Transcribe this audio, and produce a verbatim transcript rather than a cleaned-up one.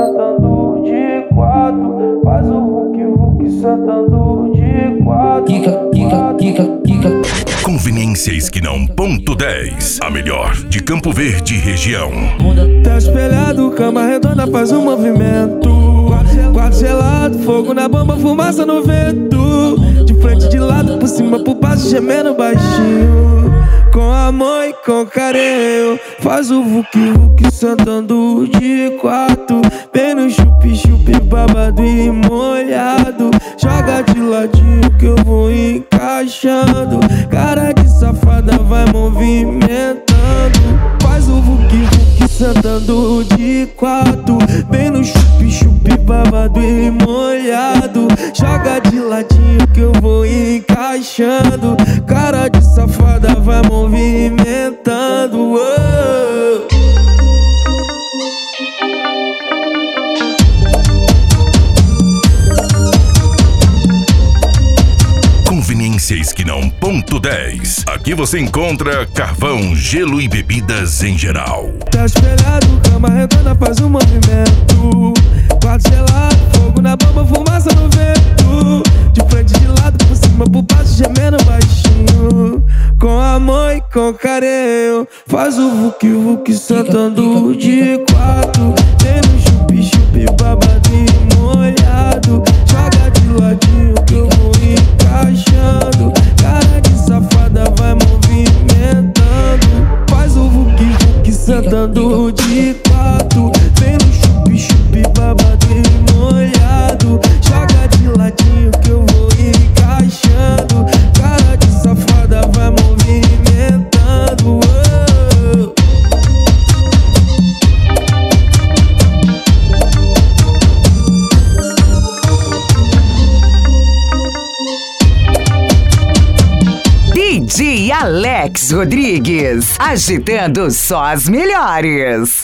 sentando de quatro. Faz o Hulk, Hulk sentando de quatro. Kika, Kika, Kika, Kika. Conveniências que não ponto dez. A melhor de Campo Verde região. Tá espelhado, cama redonda faz um movimento. Quadro gelado, fogo na bomba, fumaça no vento. De frente, de lado, por cima, por baixo, gemendo baixinho. Com amor e com carinho. Faz o Hulk, Hulk sentando de quatro. Bem no chup-chup, babado e molhado. Joga de ladinho que eu vou encaixando. Cara de safada vai movimentando. Faz o Hulk, Hulk sentando de quatro. Bem no chup-chup, babado e molhado. Joga de ladinho que eu vou encaixando. Cara de safada vai movimentando. Oh. Conveniências que não ponto dez. Aqui você encontra carvão, gelo e bebidas em geral. Tá espelhado, cama redonda faz um movimento. Quadro gelado, fogo na bomba, fumaça no vento. De frente, de lado, por cima, por baixo, gemendo baixinho. Com amor e com carinho. Faz o Hulk, Hulk sentando de quatro. Tem no chup-chup, babado e molhado. Joga de ladinho que eu vou encaixando. Cara de safada vai movimentando. Faz o Hulk, Hulk sentando de quatro. Vem no chup-chup, babado e molhado. Joga de ladinho que eu vou encaixando. Cara de safada vai movimentando. Oh. D J Alex Rodrigues, agitando só as melhores.